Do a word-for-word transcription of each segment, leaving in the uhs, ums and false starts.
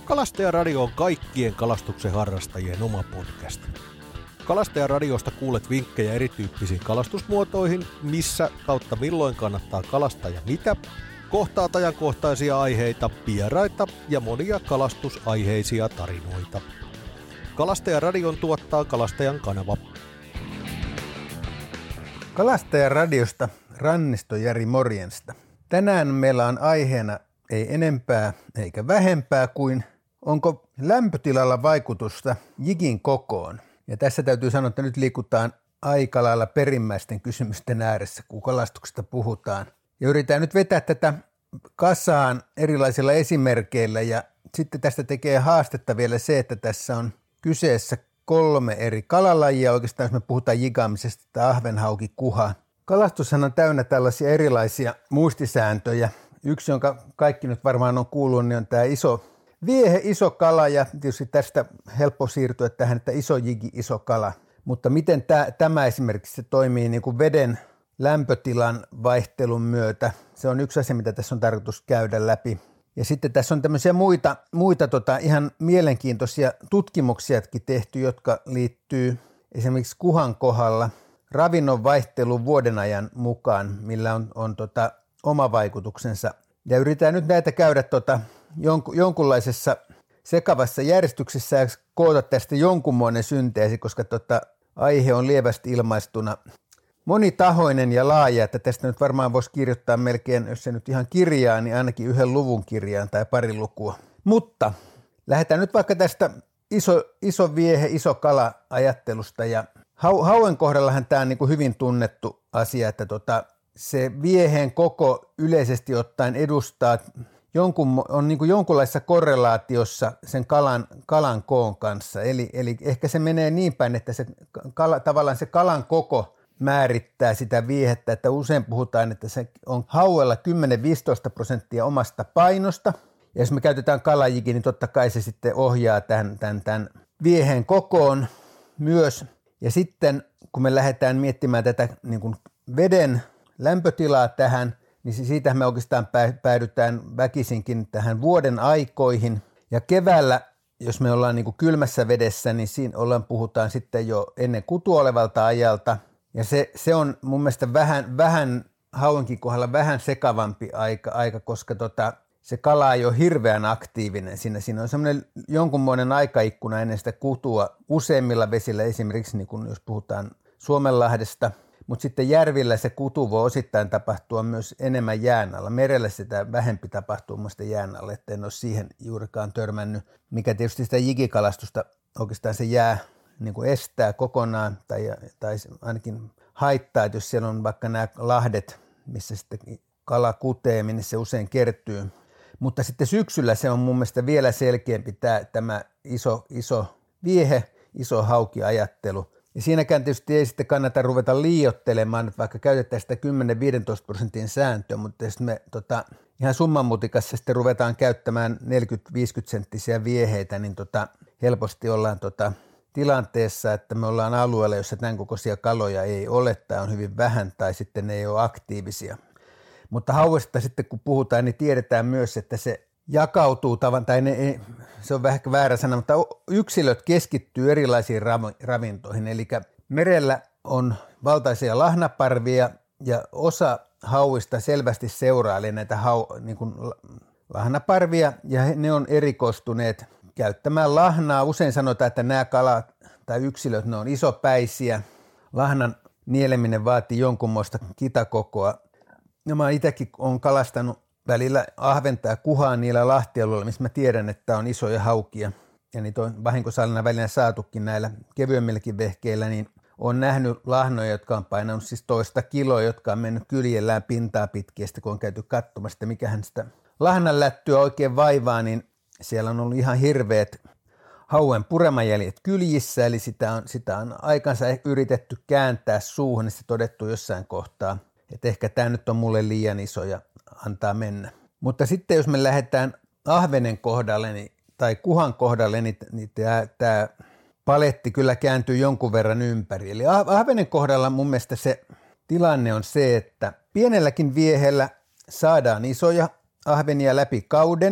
Kalastajaradio on kaikkien kalastuksen harrastajien oma podcast. Kalastajaradiosta kuulet vinkkejä erityyppisiin kalastusmuotoihin, missä kautta milloin kannattaa kalastaa ja mitä, kohtaat ajankohtaisia aiheita, vieraita ja monia kalastusaiheisia tarinoita. Kalastajaradion tuottaa Kalastajan kanava. Kalastajaradiosta Rannisto Jari morjensta. Tänään meillä on aiheena ei enempää eikä vähempää kuin onko lämpötilalla vaikutusta jigin kokoon. Ja tässä täytyy sanoa, että nyt liikutaan aika lailla perimmäisten kysymysten ääressä, kun kalastuksesta puhutaan. Ja yritetään nyt vetää tätä kasaan erilaisilla esimerkkeillä ja sitten tästä tekee haastetta vielä se, että tässä on kyseessä kolme eri kalalajia. Oikeastaan jos me puhutaan jigaamisesta, tai ahvenhauki, kuha. Kalastushan on täynnä tällaisia erilaisia muistisääntöjä. Yksi, jonka kaikki nyt varmaan on kuullut, niin on tämä iso viehe, iso kala, ja tietysti tästä helppo siirtyä tähän, että iso jigi, iso kala. Mutta miten tämä, tämä esimerkiksi se toimii niin kuin veden lämpötilan vaihtelun myötä, se on yksi asia, mitä tässä on tarkoitus käydä läpi. Ja sitten tässä on tämmöisiä muita, muita tota, ihan mielenkiintoisia tutkimuksiakin tehty, jotka liittyy esimerkiksi kuhan kohdalla ravinnon vaihteluun vuodenajan mukaan, millä on, on tota, oma vaikutuksensa. Ja yritetään nyt näitä käydä tota, jonku, jonkunlaisessa sekavassa järjestyksessä ja koota tästä jonkunmoinen synteesi, koska tota, aihe on lievästi ilmaistuna monitahoinen ja laaja, että tästä nyt varmaan voisi kirjoittaa melkein, jos se nyt ihan kirjaa, niin ainakin yhden luvun kirjaan tai pari lukua. Mutta lähdetään nyt vaikka tästä iso, iso viehe, iso kala ajattelusta ja hau, hauen kohdallahan tämä on niin kuin hyvin tunnettu asia, että tota, se vieheen koko yleisesti ottaen edustaa jonkun, on niin kuin jonkunlaisessa korrelaatiossa sen kalan, kalan koon kanssa. Eli, eli ehkä se menee niin päin, että se kala, tavallaan se kalan koko määrittää sitä viehettä, että usein puhutaan, että se on hauella kymmenen viisitoista prosenttia omasta painosta. Ja jos me käytetään kalajigi, niin totta kai se sitten ohjaa tämän, tämän, tämän vieheen kokoon myös. Ja sitten kun me lähdetään miettimään tätä niin kuin veden lämpötilaa tähän, niin siitä me oikeastaan päädytään väkisinkin tähän vuoden aikoihin. Ja keväällä, jos me ollaan niin kuin kylmässä vedessä, niin siinä ollaan, puhutaan sitten jo ennen kutua olevalta ajalta. Ja se, se on mun mielestä vähän, vähän hauenkin kohdalla vähän sekavampi aika, aika koska tota, se kala ei ole hirveän aktiivinen. Siinä, siinä on semmoinen jonkunmoinen aikaikkuna ennen sitä kutua useimmilla vesillä, esimerkiksi niin kun jos puhutaan Suomenlahdesta, mutta sitten järvillä se kutu voi osittain tapahtua myös enemmän jään alla. Merellä sitä vähempi tapahtuu mun mielestä jään alla, että en ole siihen juurikaan törmännyt, mikä tietysti sitä jigikalastusta oikeastaan se jää niin kuin estää kokonaan tai, tai ainakin haittaa, että jos siellä on vaikka nämä lahdet, missä sitten kala kutee, minne se usein kertyy. Mutta sitten syksyllä se on mun mielestä vielä selkeämpi tämä, tämä iso, iso viehe, iso hauki-ajattelu. Ja siinäkään tietysti ei sitten kannata ruveta liioittelemaan, että vaikka käytetään sitä kymmenen viisitoista prosentin sääntöä, mutta jos me tota, ihan summanmutikassa sitten ruvetaan käyttämään neljäkymmentä viisikymmentä senttisiä vieheitä, niin tota, helposti ollaan tota, tilanteessa, että me ollaan alueella, jossa tämän kokoisia kaloja ei ole tai on hyvin vähän tai sitten ne ei ole aktiivisia. Mutta hauesta sitten kun puhutaan, niin tiedetään myös, että se jakautuu tavan, tai ne, se on vähän väärä sana, mutta yksilöt keskittyy erilaisiin ravintoihin. Eli merellä on valtaisia lahnaparvia ja osa hauista selvästi seurailee näitä hau, niin kuin lahnaparvia ja ne on erikoistuneet käyttämään lahnaa. Usein sanotaan, että nämä kalat tai yksilöt, ne on isopäisiä. Lahnan nieleminen vaatii jonkunmoista kitakokoa. Ja mä itsekin olen kalastanut välillä ahventa ja kuhaa niillä lahtialueilla, missä mä tiedän, että on isoja haukia. Ja niitä on vahinkosalina välillä saatukin näillä kevyemmilläkin vehkeillä, niin olen nähnyt lahnoja, jotka on painanut siis toista kiloa, jotka on mennyt kyljellään pintaa pitkin. Ja kun on käyty katsomassa, että mikähän sitä lahnan lättyä oikein vaivaa, niin siellä on ollut ihan hirveät hauen puremajäljet kyljissä, eli sitä on, sitä on aikansa yritetty kääntää suuhun, niin se todettu jossain kohtaa, että ehkä tämä nyt on mulle liian iso ja antaa mennä. Mutta sitten jos me lähdetään ahvenen kohdalle niin, tai kuhan kohdalle, niin, niin tämä, tämä paletti kyllä kääntyy jonkun verran ympäri. Eli ahvenen kohdalla mun mielestä se tilanne on se, että pienelläkin viehellä saadaan isoja ahvenia läpi kauden,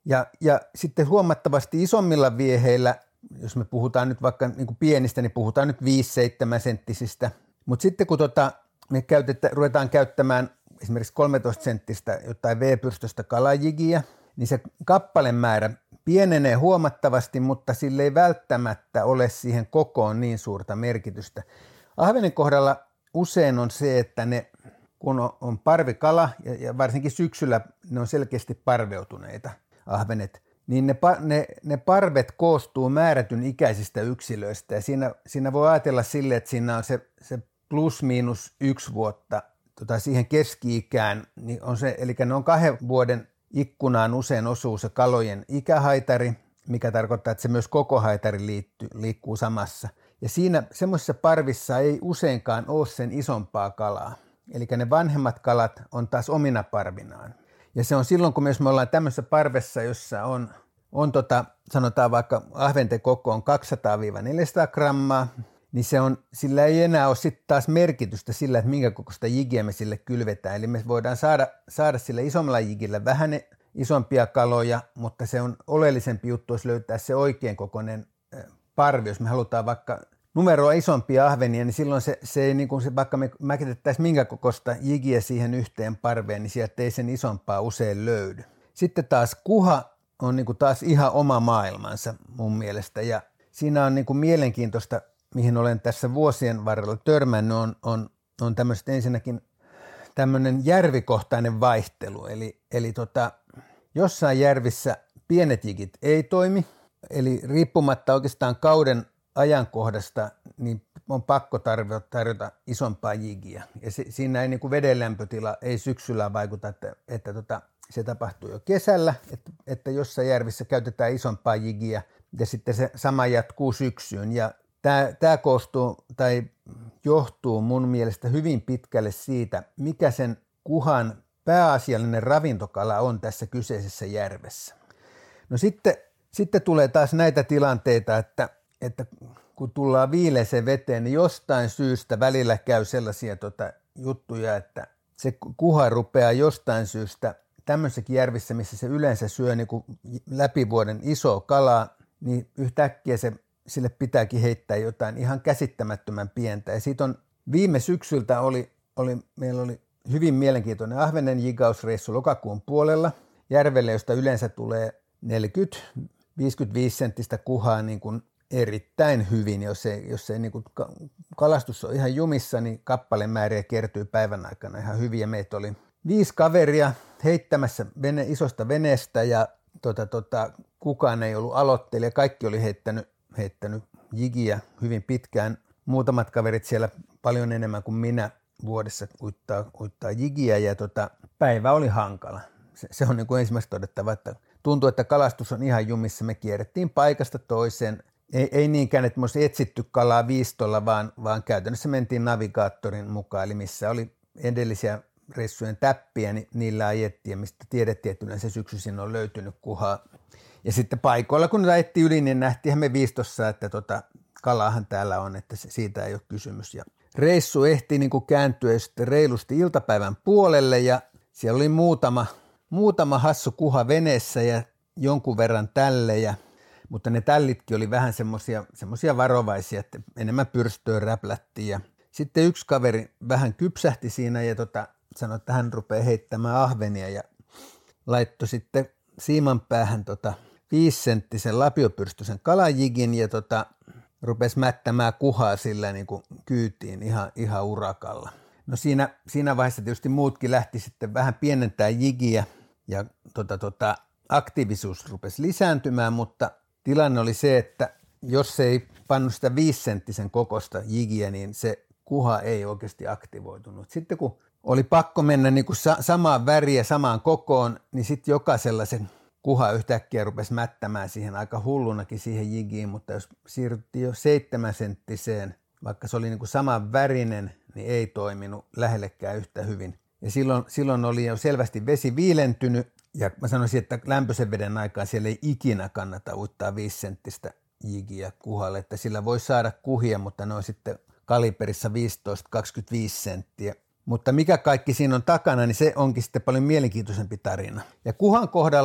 Ja, ja sitten huomattavasti isommilla vieheillä, jos me puhutaan nyt vaikka niin kuin pienistä, niin puhutaan nyt viisi seitsemän senttisistä. Mutta sitten kun tota, me käytettä, ruvetaan käyttämään esimerkiksi kolmetoista senttistä jotain V-pyrstöstä kalajigiä, niin se kappalemäärä pienenee huomattavasti, mutta sille ei välttämättä ole siihen kokoon niin suurta merkitystä. Ahvenen kohdalla usein on se, että ne, kun on, on parvikala ja, ja varsinkin syksyllä ne on selkeästi parveutuneita ahvenet, niin ne, ne, ne parvet koostuu määrätyn ikäisistä yksilöistä ja siinä, siinä voi ajatella sille, että siinä on se, se plus miinus yksi vuotta tota siihen keski-ikään, niin on se, eli ne on kahden vuoden ikkunaan usein osuu se kalojen ikähaitari, mikä tarkoittaa, että se myös koko haitari liittyy, liikkuu samassa. Ja siinä semmoisissa parvissa ei useinkaan ole sen isompaa kalaa. Eli ne vanhemmat kalat on taas omina parvinaan. Ja se on silloin, kun myös me ollaan tämmöisessä parvessa, jossa on, on tota, sanotaan vaikka ahventen koko on kaksisataa neljäsataa grammaa, niin se on, sillä ei enää ole sitten taas merkitystä sillä, että minkä kokoista jigiä me sille kylvetään. Eli me voidaan saada, saada sille isommalla jigillä vähän isompia kaloja, mutta se on oleellisempi juttu, jos löytää se oikein kokoinen parvi. Jos me halutaan vaikka numeroa isompia ahvenia, niin silloin se, se ei, niin kuin se, vaikka me mäkitettäisiin minkä kokoista jigiä siihen yhteen parveen, niin sieltä ei sen isompaa usein löydy. Sitten taas kuha on niin kuin taas ihan oma maailmansa mun mielestä, ja siinä on niin kuin mielenkiintoista, mihin olen tässä vuosien varrella törmännyt, on, on, on tämmöistä ensinnäkin tämmöinen järvikohtainen vaihtelu. Eli, eli tota, jossain järvissä pienet jigit ei toimi, eli riippumatta oikeastaan kauden ajankohdasta, niin on pakko tarjota, tarjota isompaa jigiä. Ja se, siinä ei niin kuin veden lämpötila ei syksyllä vaikuta, että, että tota, se tapahtuu jo kesällä, että, että jossain järvissä käytetään isompaa jigiä ja sitten se sama jatkuu syksyyn. Ja Tämä, tämä koostuu tai johtuu mun mielestä hyvin pitkälle siitä, mikä sen kuhan pääasiallinen ravintokala on tässä kyseisessä järvessä. No sitten, sitten tulee taas näitä tilanteita, että, että kun tullaan viileeseen veteen, niin jostain syystä välillä käy sellaisia tota, juttuja, että se kuha rupeaa jostain syystä tämmöisessäkin järvissä, missä se yleensä syö niin kuin läpi vuoden isoa kalaa, niin yhtäkkiä se sille pitääkin heittää jotain ihan käsittämättömän pientä. Ja siitä on viime syksyltä oli, oli, meillä oli hyvin mielenkiintoinen ahvenen jigausreissu lokakuun puolella järvelle, josta yleensä tulee neljäkymmentä viisikymmentäviisi senttistä kuhaa niin kuin erittäin hyvin. Jos ei, jos ei niin kuin kalastus on ihan jumissa, niin kappalemääriä kertyy päivän aikana ihan hyvin. Ja meitä oli viisi kaveria heittämässä vene, isosta veneestä ja tota, tota, kukaan ei ollut aloittelija. Kaikki oli heittänyt heittänyt jigiä hyvin pitkään. Muutamat kaverit siellä paljon enemmän kuin minä vuodessa uittaa, uittaa jigiä ja tota, päivä oli hankala. Se, se on niin kuin ensimmäistä todettava, että tuntuu, että kalastus on ihan jumissa. Me kierrettiin paikasta toiseen. Ei, ei niinkään, että me olisi etsitty kalaa viistolla, vaan, vaan käytännössä mentiin navigaattorin mukaan. Eli missä oli edellisiä reissujen täppiä, niin niillä ajettiin, mistä tiedettiin, että yleensä syksyisin on löytynyt kuhaa. Ja sitten paikoilla, kun ajettiin yli, niin nähtiinhän me viistossa, että tota, kalahan täällä on, että se, siitä ei ole kysymys. Ja reissu ehti niin kuin kääntyä sitten reilusti iltapäivän puolelle ja siellä oli muutama, muutama hassu kuha veneessä ja jonkun verran tällejä, mutta ne tällitkin oli vähän semmoisia semmoisia varovaisia, että enemmän pyrstöön räplättiin. Ja sitten yksi kaveri vähän kypsähti siinä ja tota, sanoi, että hän rupeaa heittämään ahvenia ja laittoi sitten siiman päähän tota, viisisenttisen lapiopyrstöisen kalajigin ja tota, rupesi mättämään kuhaa sillä niin kuin kyytiin ihan, ihan urakalla. No siinä, siinä vaiheessa tietysti muutkin lähti sitten vähän pienentää jigiä ja tota, tota, aktiivisuus rupesi lisääntymään, mutta tilanne oli se, että jos ei pannut sitä viisisenttisen kokosta jigiä, niin se kuha ei oikeasti aktivoitunut. Sitten kun oli pakko mennä niin kuin sa- samaan väriä, samaan kokoon, niin sitten jokaisella se kuha yhtäkkiä rupesi mättämään siihen aika hullunakin siihen jigiin, mutta jos siirryttiin jo seitsemän senttiseen, vaikka se oli niin kuin saman värinen, niin ei toiminut lähellekään yhtä hyvin. Ja silloin, silloin oli jo selvästi vesi viilentynyt, ja mä sanoisin, että lämpöisen veden aikaan siellä ei ikinä kannata uittaa viisi senttistä jigiä kuhalle, että sillä voi saada kuhia, mutta ne on sitten kaliberissa viisitoista kaksikymmentäviisi senttiä. Mutta mikä kaikki siinä on takana, niin se onkin sitten paljon mielenkiintoisempi tarina. Ja kuhan kohdalla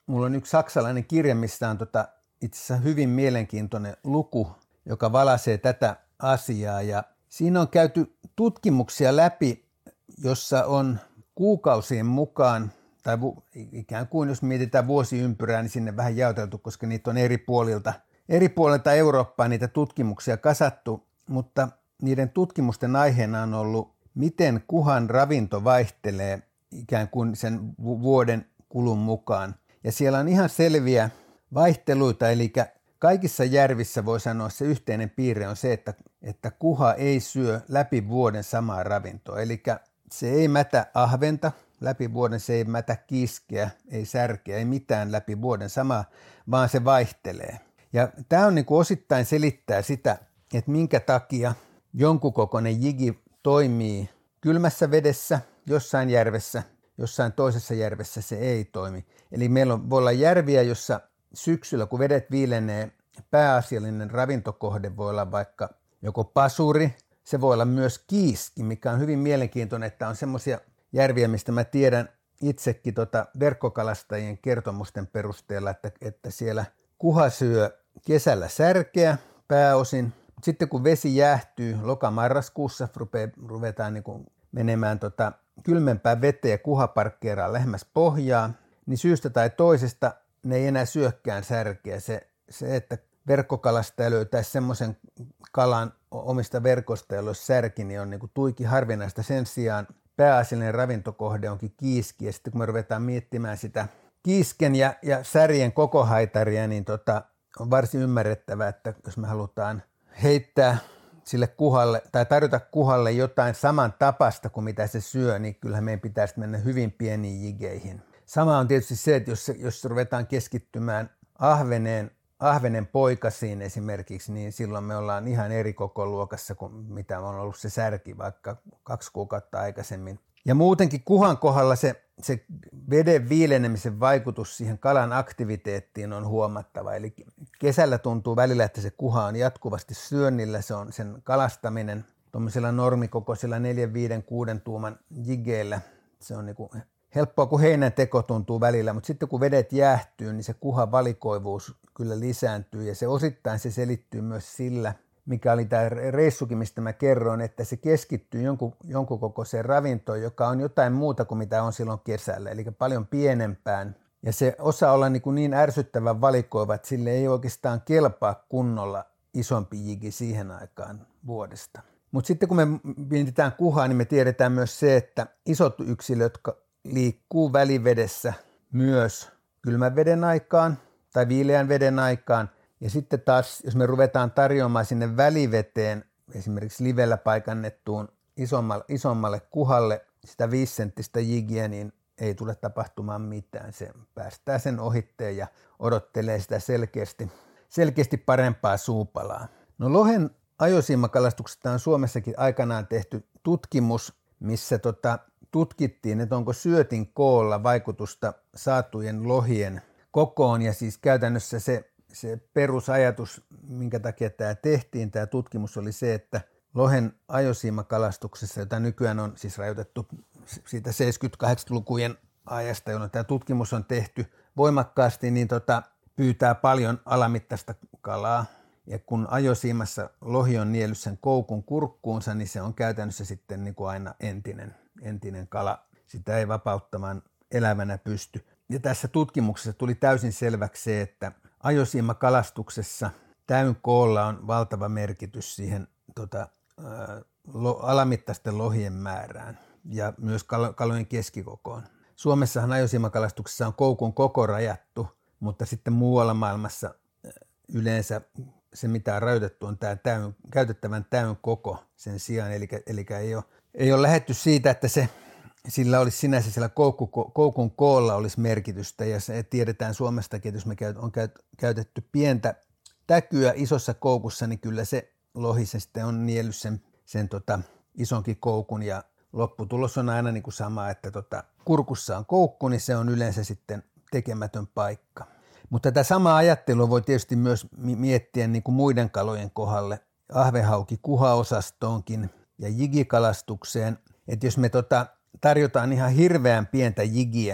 mulla on yksi saksalainen kirja, missä on tota, itse asiassa hyvin mielenkiintoinen luku, joka valaisee tätä asiaa. Ja siinä on käyty tutkimuksia läpi, jossa on kuukausien mukaan, tai vu, ikään kuin jos mietitään vuosiympyrää, niin sinne vähän jaoteltu, koska niitä on eri puolilta, eri puolilta Eurooppaa niitä tutkimuksia kasattu, mutta niiden tutkimusten aiheena on ollut, miten kuhan ravinto vaihtelee ikään kuin sen vuoden kulun mukaan. Ja siellä on ihan selviä vaihteluita, eli kaikissa järvissä voi sanoa, se yhteinen piirre on se, että, että kuha ei syö läpi vuoden samaa ravintoa. Eli se ei mätä ahventa läpi vuoden, se ei mätä kiiskeä, ei särkeä, ei mitään läpi vuoden samaa, vaan se vaihtelee. Ja tämä on niin kuin osittain selittää sitä, että minkä takia jonkun kokoinen jigi toimii kylmässä vedessä jossain järvessä, jossain toisessa järvessä se ei toimi. Eli meillä on, voi olla järviä, jossa syksyllä, kun vedet viilenee, pääasiallinen ravintokohde voi olla vaikka joko pasuri, se voi olla myös kiiski, mikä on hyvin mielenkiintoinen, että on semmoisia järviä, mistä mä tiedän itsekin tota verkkokalastajien kertomusten perusteella, että, että siellä kuha syö kesällä särkeä pääosin. Sitten kun vesi jäähtyy loka-marraskuussa, ruvetaan niin kuin menemään tota kylmempään veteen ja kuha parkkeeraa lähemmäs pohjaa, niin syystä tai toisesta ne ei enää syökkään särkeä. Se, se että verkkokalastaja löytäisi semmoisen kalan omista verkosta, jolla olisi särki, niin on niin kuin tuiki harvinaista. Sen sijaan pääasiallinen ravintokohde onkin kiiski, ja sitten kun me ruvetaan miettimään sitä kiisken ja, ja särjen koko haitaria, niin tota, on varsin ymmärrettävää, että jos me halutaan heittää sille kuhalle tai tarjota kuhalle jotain saman tapasta kuin mitä se syö, niin kyllähän meidän pitäisi mennä hyvin pieniin jigeihin. Sama on tietysti se, että jos, jos ruvetaan keskittymään ahveneen, ahvenen poikasiin esimerkiksi, niin silloin me ollaan ihan eri kokoluokassa kuin mitä on ollut se särki vaikka kaksi kuukautta aikaisemmin. Ja muutenkin kuhan kohdalla se, se veden viilenemisen vaikutus siihen kalan aktiviteettiin on huomattava. Eli kesällä tuntuu välillä, että se kuha on jatkuvasti syönnillä, se on sen kalastaminen tuollaisella normikokoisella neljän, viiden, kuuden tuuman jigeillä. Se on niin kuin helppoa, kun heinän teko tuntuu välillä, mutta sitten kun vedet jäähtyy, niin se kuhan valikoivuus kyllä lisääntyy ja se osittain se selittyy myös sillä, mikä oli tämä reissukin, mistä mä kerroin, että se keskittyy jonkun, jonkun kokoiseen ravintoon, joka on jotain muuta kuin mitä on silloin kesällä, eli paljon pienempään. Ja se osaa olla niin, niin ärsyttävän valikoiva, että sille ei oikeastaan kelpaa kunnolla isompi jigi siihen aikaan vuodesta. Mutta sitten kun me mietitään kuhaa, niin me tiedetään myös se, että isot yksilöt, jotka liikkuu välivedessä myös kylmän veden aikaan tai viileän veden aikaan, ja sitten taas, jos me ruvetaan tarjoamaan sinne väliveteen, esimerkiksi livellä paikannettuun isommalle, isommalle kuhalle sitä viisisenttistä jigiä, niin ei tule tapahtumaan mitään. Se päästää sen ohitteen ja odottelee sitä selkeästi, selkeästi parempaa suupalaa. No lohen ajosiimakalastuksesta on Suomessakin aikanaan tehty tutkimus, missä tota, tutkittiin, että onko syötin koolla vaikutusta saatujen lohien kokoon, ja siis käytännössä se Se perusajatus, minkä takia tämä tehtiin, tämä tutkimus oli se, että lohen ajosiimakalastuksessa, jota nykyään on siis rajoitettu siitä seitsemänkymmentä-kahdeksankymmentälukujen ajasta, jolloin tämä tutkimus on tehty voimakkaasti, niin tota, pyytää paljon alamittaista kalaa. Ja kun ajosiimassa lohi on niellyt sen koukun kurkkuunsa, niin se on käytännössä sitten niin kuin aina entinen, entinen kala. Sitä ei vapauttamaan elävänä pysty. Ja tässä tutkimuksessa tuli täysin selväksi se, että ajosiimakalastuksessa täyn koolla on valtava merkitys siihen tota, ää, lo, alamittaisten lohien määrään ja myös kal- kalojen keskikokoon. Suomessahan ajosiimakalastuksessa on koukun koko rajattu, mutta sitten muualla maailmassa yleensä se, mitä on rajoitettu, on tämä täyn, käytettävän täyn koko sen sijaan. Eli, eli ei, ole, ei ole lähdetty siitä, että se sillä olisi sinänsä siellä koukku, koukun koolla olisi merkitystä, ja se tiedetään Suomestakin, että jos me on käytetty pientä täkyä isossa koukussa, niin kyllä se lohi se sitten on niellyt sen, sen tota, isonkin koukun, ja lopputulos on aina niin kuin sama, että tota, kurkussa on koukku, niin se on yleensä sitten tekemätön paikka. Mutta tätä samaa ajattelua voi tietysti myös miettiä niin kuin muiden kalojen kohdalle, ahvenhauki kuhaosastoonkin ja jigikalastukseen, että jos me tota, tarjotaan ihan hirveän pientä jigiä,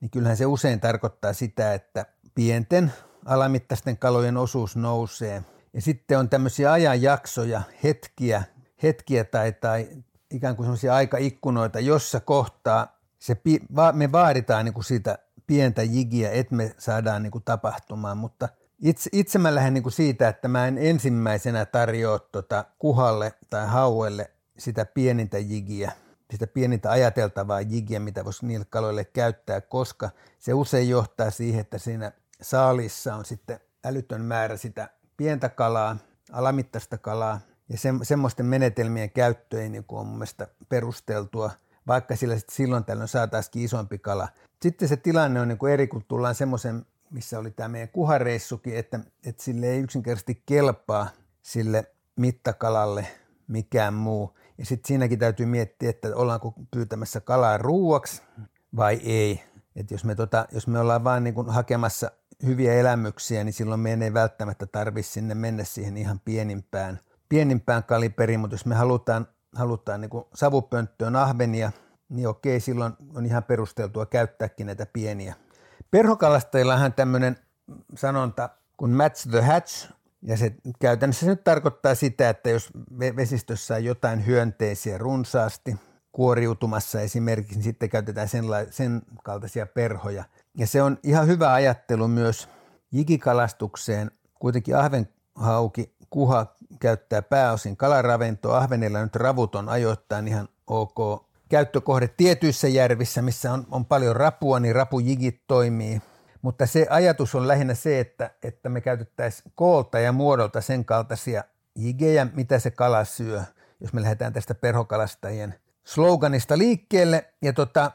niin kyllähän se usein tarkoittaa sitä, että pienten alamittaisten kalojen osuus nousee. Ja sitten on tämmöisiä ajanjaksoja, hetkiä, hetkiä tai, tai ikään kuin semmoisia aikaikkunoita, jossa kohtaa se, me vaaditaan niin kuin siitä pientä jigiä, että me saadaan niin kuin tapahtumaan, mutta itse, itse mä lähden niin kuin siitä, että mä en ensimmäisenä tarjoa tota kuhalle tai hauelle sitä pienintä jigiä, sitä pienintä ajateltavaa jigiä, mitä voisi niille kaloille käyttää, koska se usein johtaa siihen, että siinä saalissa on sitten älytön määrä sitä pientä kalaa, alamittaista kalaa, ja se, semmoisten menetelmien käyttö ei niin kuin on mun mielestä perusteltua, vaikka sillä silloin tällöin saataisiin isompi kala. Sitten se tilanne on niin kuin eri, kun tullaan semmoisen, missä oli tämä meidän kuhareissukin, että, että sille ei yksinkertaisesti kelpaa sille mittakalalle mikään muu. Ja sitten siinäkin täytyy miettiä, että ollaanko pyytämässä kalaa ruuaksi vai ei. Että jos me, tota, jos me ollaan vaan niin kuin hakemassa hyviä elämyksiä, niin silloin meidän ei välttämättä tarvitse sinne mennä siihen ihan pienimpään, pienimpään kaliberiin, mutta jos me halutaan, halutaan niin kuin savupönttöön ahvenia, niin okei, silloin on ihan perusteltua käyttääkin näitä pieniä. Perhokalastajillahan tämmöinen sanonta kuin match the hatch, ja se käytännössä nyt tarkoittaa sitä, että jos vesistössä on jotain hyönteisiä runsaasti kuoriutumassa esimerkiksi, niin sitten käytetään sen, sen kaltaisia perhoja. Ja se on ihan hyvä ajattelu myös jigikalastukseen. Kuitenkin ahvenhauki kuha käyttää pääosin kalaravintoa. Ahvenilla nyt ravut on ajoittain ihan ok käyttökohde tietyissä järvissä, missä on, on paljon rapua, niin rapujigit toimii. Mutta se ajatus on lähinnä se, että, että me käytettäisiin koolta ja muodolta sen kaltaisia jigejä, mitä se kala syö, jos me lähdetään tästä perhokalastajien sloganista liikkeelle. Ja tota,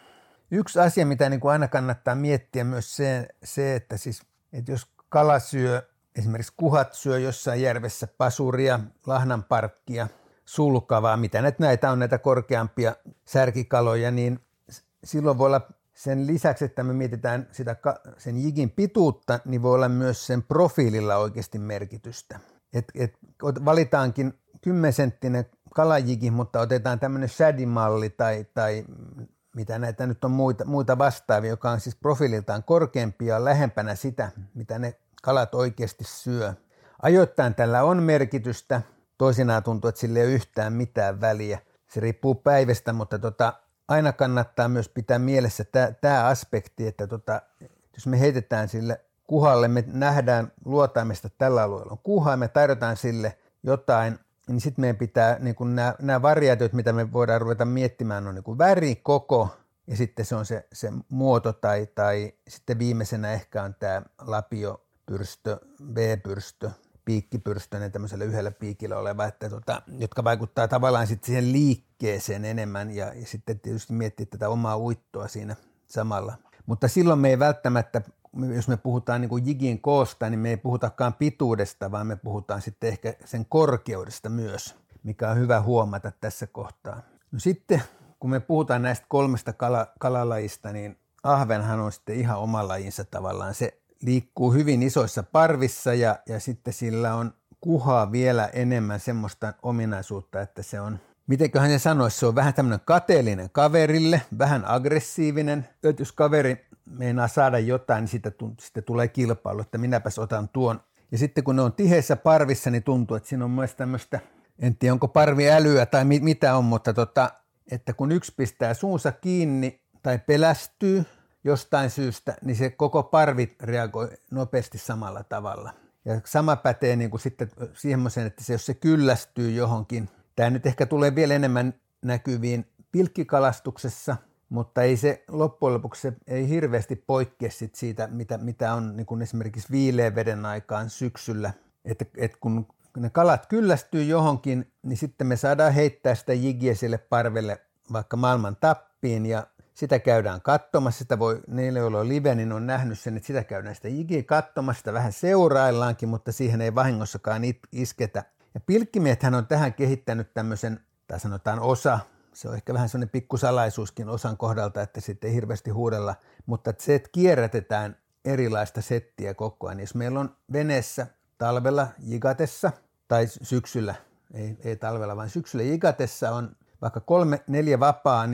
yksi asia, mitä niin kuin aina kannattaa miettiä myös se, se että, siis, että jos kala syö, esimerkiksi kuhat syö jossain järvessä pasuria, lahnanparkkia, sulkavaa, mitä näitä, näitä on näitä korkeampia särkikaloja, niin silloin voi olla sen lisäksi, että me mietitään sitä, sen jigin pituutta, niin voi olla myös sen profiililla oikeasti merkitystä. Et, et valitaankin kymmensenttinen kalajigi, mutta otetaan tämmöinen shady-malli tai, tai mitä näitä nyt on muita, muita vastaavia, joka on siis profiililtaan korkeampi ja lähempänä sitä, mitä ne kalat oikeasti syö. Ajoittain tällä on merkitystä, toisinaan tuntuu, että sillä ei ole yhtään mitään väliä. Se riippuu päivästä, mutta tota, aina kannattaa myös pitää mielessä tämä aspekti, että tota, jos me heitetään sille kuhalle, me nähdään luotaimesta tällä alueella on kuha, me tarjotaan sille jotain, niin sitten meidän pitää, niin nämä variaatiot, mitä me voidaan ruveta miettimään, on niin väri, koko ja sitten se on se, se muoto tai, tai sitten viimeisenä ehkä on tämä lapiopyrstö, V-pyrstö, piikkipyrstö, tämmöisellä yhdellä piikillä oleva, että tota, jotka vaikuttaa tavallaan sitten siihen liikkeeseen enemmän ja, ja sitten tietysti miettiä tätä omaa uittoa siinä samalla. Mutta silloin me ei välttämättä, jos me puhutaan niin kuin jigin koosta, niin me ei puhutakaan pituudesta, vaan me puhutaan sitten ehkä sen korkeudesta myös, mikä on hyvä huomata tässä kohtaa. No sitten kun me puhutaan näistä kolmesta kala, kalalajista, niin ahvenhan on sitten ihan oma lajinsa tavallaan. Se liikkuu hyvin isoissa parvissa ja, ja sitten sillä on kuhaa vielä enemmän semmoista ominaisuutta, että se on, mitenköhän se sanoisi, se on vähän tämmöinen kateellinen kaverille, vähän aggressiivinen. Että jos kaveri meinaa saada jotain, niin sitten, sitten tulee kilpailu, että minäpäs otan tuon. Ja sitten kun ne on tiheissä parvissa, niin tuntuu, että siinä on myös tämmöistä, en tiedä onko parviälyä tai mit, mitä on, mutta tota, että kun yksi pistää suunsa kiinni tai pelästyy jostain syystä, niin se koko parvi reagoi nopeasti samalla tavalla. Ja sama pätee niin kuin sitten semmoisen, että se, jos se kyllästyy johonkin, tämä nyt ehkä tulee vielä enemmän näkyviin pilkkikalastuksessa, mutta ei se loppujen lopuksi se ei hirveästi poikkea sit siitä, mitä, mitä on niin kuin esimerkiksi viileän veden aikaan syksyllä. Että, että kun ne kalat kyllästyy johonkin, niin sitten me saadaan heittää sitä jigiä sille parvelle vaikka maailman tappiin ja sitä käydään katsomassa, sitä voi, neille joilla on live, niin on nähnyt sen, että sitä käydään sitä jigiä katsomassa, sitä vähän seuraillaankin, mutta siihen ei vahingossakaan isketä. Ja pilkkimiehethän on tähän kehittänyt tämmöisen, tai sanotaan osa, se on ehkä vähän sellainen pikkusalaisuuskin osan kohdalta, että sitten ei hirveästi huudella, mutta se, että kierrätetään erilaista settiä koko ajan. Jos meillä on veneessä talvella jigatessa, tai syksyllä, ei, ei talvella, vaan syksyllä jigatessa on vaikka kolme, neljä vapaa, niin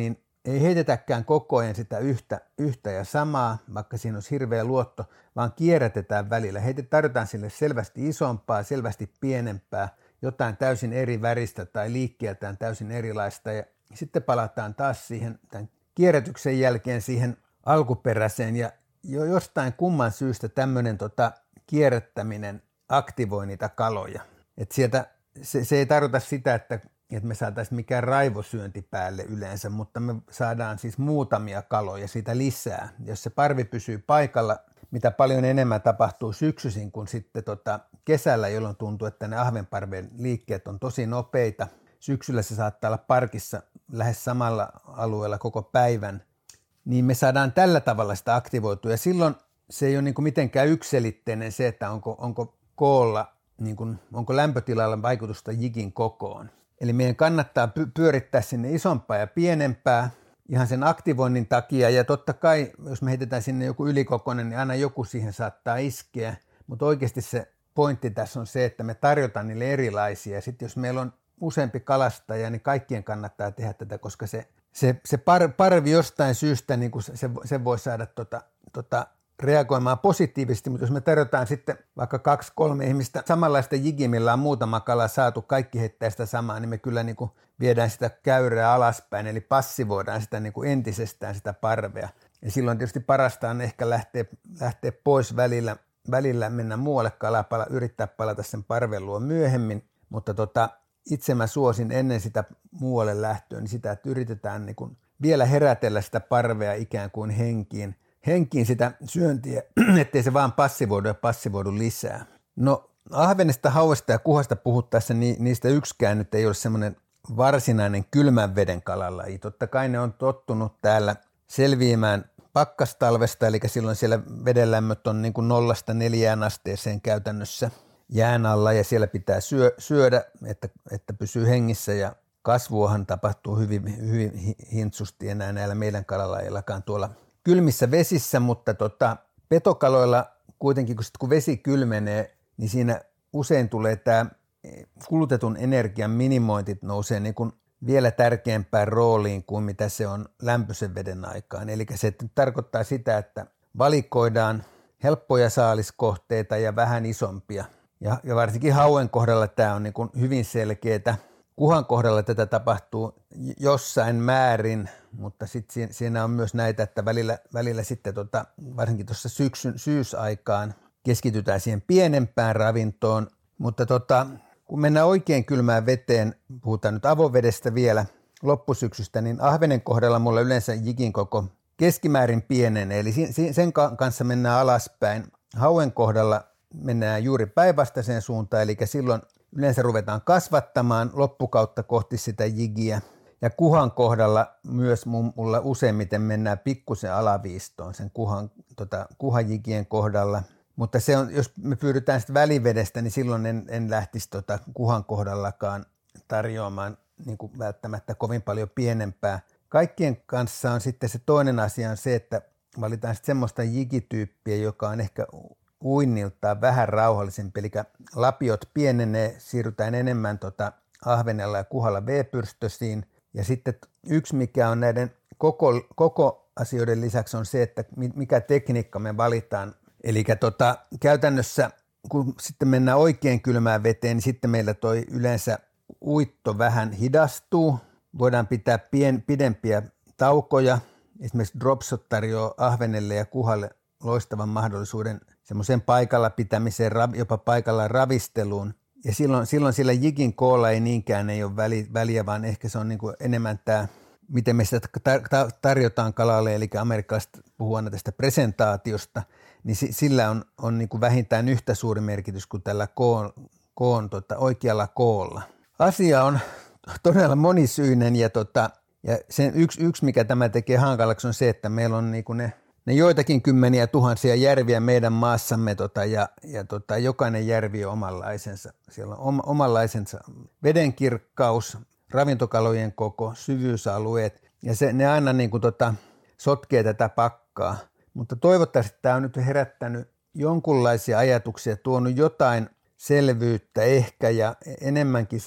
ei heitetäkään koko ajan sitä yhtä, yhtä ja samaa, vaikka siinä olisi hirveä luotto, vaan kierrätetään välillä. Heitetään, tarjotaan sille selvästi isompaa, selvästi pienempää, jotain täysin eri väristä tai liikkeeltään täysin erilaista. Ja sitten palataan taas siihen tämän kierrätyksen jälkeen siihen alkuperäiseen. Ja jo jostain kumman syystä tämmöinen tota, kierrättäminen aktivoi niitä kaloja. Et sieltä, se, se ei tarkoita sitä, että että me saataisiin mikään raivosyönti päälle yleensä, mutta me saadaan siis muutamia kaloja siitä lisää. Jos se parvi pysyy paikalla, mitä paljon enemmän tapahtuu syksyisin kuin sitten tota kesällä, jolloin tuntuu, että ne ahvenparven liikkeet on tosi nopeita. Syksyllä se saattaa olla parkissa lähes samalla alueella koko päivän, niin me saadaan tällä tavalla sitä aktivoitua. Ja silloin se ei ole niin kuin mitenkään yksiselitteinen se, että onko, onko koolla, niin kuin, onko lämpötilalla vaikutusta jigin kokoon. Eli meidän kannattaa pyörittää sinne isompaa ja pienempää ihan sen aktivoinnin takia. Ja totta kai, jos me heitetään sinne joku ylikokoinen, niin aina joku siihen saattaa iskeä. Mutta oikeasti se pointti tässä on se, että me tarjotaan niille erilaisia. Ja sitten jos meillä on useampi kalastaja, niin kaikkien kannattaa tehdä tätä, koska se, se, se par, parvi jostain syystä niin se, se voi saada tota, tota, reagoimaan positiivisesti, mutta jos me tarjotaan sitten vaikka kaksi, kolme ihmistä samanlaista jigiä, millä on muutama kala saatu, kaikki heittää sitä samaa, niin me kyllä niin kuin viedään sitä käyrää alaspäin, eli passivoidaan sitä niin kuin entisestään sitä parvea. Ja silloin tietysti parasta on ehkä lähteä, lähteä pois välillä, välillä mennä muualle kalapala, yrittää palata sen parven luo myöhemmin, mutta tota, itse mä suosin ennen sitä muualle lähtöä, niin sitä, että yritetään niin kuin vielä herätellä sitä parvea ikään kuin henkiin, henkiin sitä syöntiä, ettei se vaan passivoidu ja passivoidu lisää. No ahvenesta, hauesta ja kuhasta puhuttaessa, niin niistä yksikään nyt ei ole semmoinen varsinainen kylmän veden kalalaji. Totta kai ne on tottunut täällä selviämään pakkastalvesta, eli silloin siellä vedenlämmöt on niin kuin nollasta neljään asteeseen käytännössä jään alla ja siellä pitää syö, syödä, että, että pysyy hengissä ja kasvuahan tapahtuu hyvin, hyvin hintsusti enää näillä meidän kalalajeillakaan tuolla kylmissä vesissä, mutta tota, petokaloilla kuitenkin, kun, sit, kun vesi kylmenee, niin siinä usein tulee tämä kulutetun energian minimointi nousee niin kuin vielä tärkeämpään rooliin kuin mitä se on lämpöisen veden aikaan. Eli se tarkoittaa sitä, että valikoidaan helppoja saaliskohteita ja vähän isompia. Ja, ja varsinkin hauen kohdalla tämä on niin kuin hyvin selkeää. Kuhan kohdalla tätä tapahtuu jossain määrin, mutta sitten siinä on myös näitä, että välillä, välillä sitten tota, varsinkin tuossa syksyn syysaikaan keskitytään siihen pienempään ravintoon, mutta tota, kun mennään oikein kylmään veteen, puhutaan nyt avovedestä vielä loppusyksystä, niin ahvenen kohdalla mulla yleensä jigin koko keskimäärin pienenee, eli sen kanssa mennään alaspäin. Hauen kohdalla mennään juuri päinvastaiseen suuntaan, eli silloin yleensä ruvetaan kasvattamaan loppukautta kohti sitä jigiä. Ja kuhan kohdalla myös mulla useimmiten mennään pikkusen alaviistoon sen kuhan, tota, kuhajigien kohdalla. Mutta se on, jos me pyydetään sitten välivedestä, niin silloin en, en lähtisi tota kuhan kohdallakaan tarjoamaan niin kuin välttämättä kovin paljon pienempää. Kaikkien kanssa on sitten se toinen asia on se, että valitaan sitten semmoista jigityyppiä, joka on ehkä uinniltaan vähän rauhallisempi, eli lapiot pienenee, siirrytään enemmän tota ahvenella ja kuhalla V-pyrstösiin. Ja sitten yksi, mikä on näiden koko, koko asioiden lisäksi on se, että mikä tekniikka me valitaan. Eli tota, käytännössä, kun sitten mennään oikein kylmään veteen, niin sitten meillä toi yleensä uitto vähän hidastuu. Voidaan pitää pien, pidempiä taukoja. Esimerkiksi dropshot tarjoaa ahvenelle ja kuhalle loistavan mahdollisuuden semmoiseen paikalla pitämiseen, jopa paikalla ravisteluun. Ja silloin, silloin sillä jigin koolla ei niinkään ei ole väliä, vaan ehkä se on niin kuin enemmän tämä, miten me sitä tarjotaan kalalle, eli amerikkalaiset puhuu aina tästä presentaatiosta, niin sillä on, on niin kuin vähintään yhtä suuri merkitys kuin tällä koon, koon tota, oikealla koolla. Asia on todella monisyinen ja, tota, ja sen yksi, yksi, mikä tämä tekee hankalaksi, on se, että meillä on niin kuin ne Ne joitakin kymmeniä tuhansia järviä meidän maassamme tota, ja, ja tota, jokainen järvi on omanlaisensa. Siellä on omanlaisensa vedenkirkkaus, ravintokalojen koko, syvyysalueet ja se, ne aina niin kuin, tota, sotkee tätä pakkaa. Mutta toivottavasti tämä on nyt herättänyt jonkunlaisia ajatuksia, tuonut jotain selvyyttä ehkä ja enemmänkin se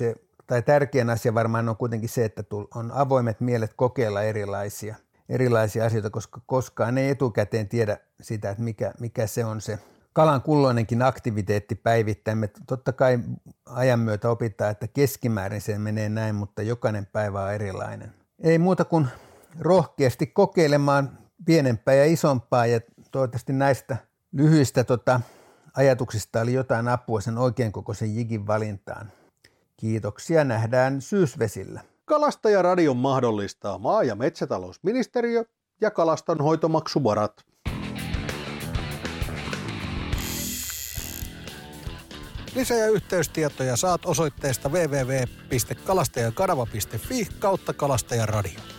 tai tärkein asia varmaan on kuitenkin se, että on avoimet mielet kokeilla erilaisia, erilaisia asioita, koska koskaan ei etukäteen tiedä sitä, että mikä, mikä se on se kalan kulloinenkin aktiviteetti päivittäin. Me totta kai ajan myötä opitaan, että keskimäärin se menee näin, mutta jokainen päivä on erilainen. Ei muuta kuin rohkeasti kokeilemaan pienempää ja isompaa, ja toivottavasti näistä lyhyistä tota, ajatuksista oli jotain apua sen oikein kokoisen jigin valintaan. Kiitoksia, nähdään syysvesillä. Kalastajaradion mahdollistaa maa- ja metsätalousministeriö ja kalastonhoitomaksuvarat. Lisä- ja yhteystietoja saat osoitteesta double-u double-u double-u piste kalastajakanava piste fi kautta kalastajaradio.